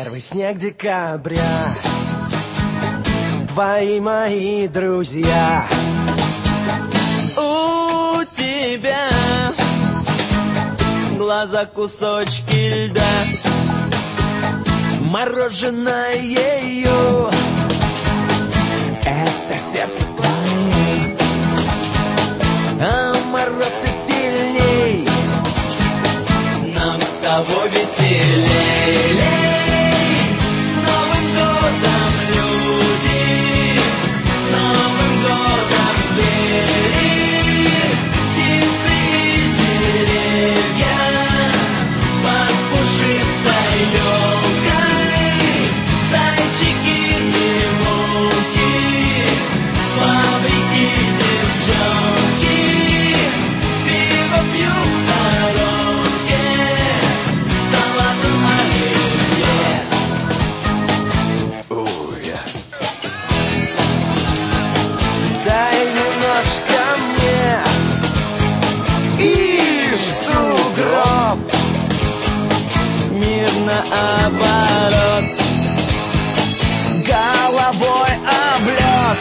Первый снег декабря, твои мои друзья. У тебя глаза кусочки льда, Мороженое ее, это сердце твое, а мороз и сильней, нам с тобой веселей. С Новым годом, люди, с Новым годом, звери, птицы и деревья, под пушистой елкой, зайчики и волки, с фабрики девчонки, пиво пьют в сторонке, салатом оливье. дай немножко мне и в сугроб. Мир наоборот, Головой об лед,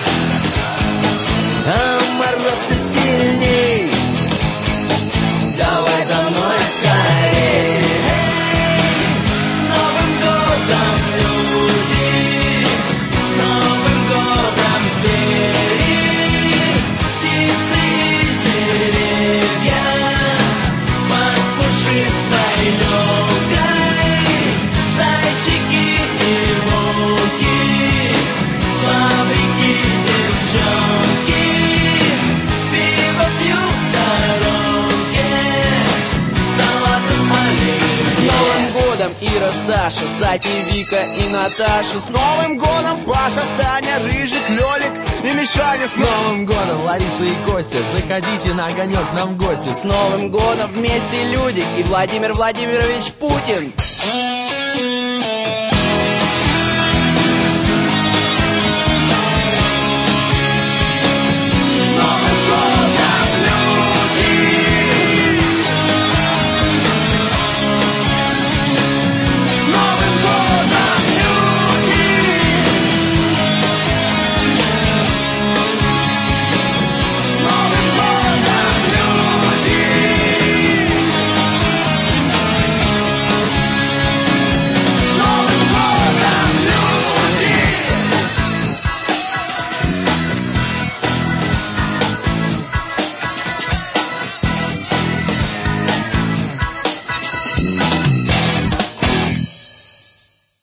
а мороз и сильней, давай за мной скорей. С Новым годом, люди, с Новым годом, звери, птицы и деревья, под пушистой елкой, зайчики и волки, с фабрики девчонки, пиво пьют в сторонке, салатом оливье. С Новым годом, Ира, Саша, Сати, Вика и Наташа. С Новым годом Паша, Саня, Рыжик, Лёлик и Мишаня. С Новым годом Лариса и Костя, заходите на огонек к нам в гости. С Новым годом вместе люди и Владимир Владимирович Путин.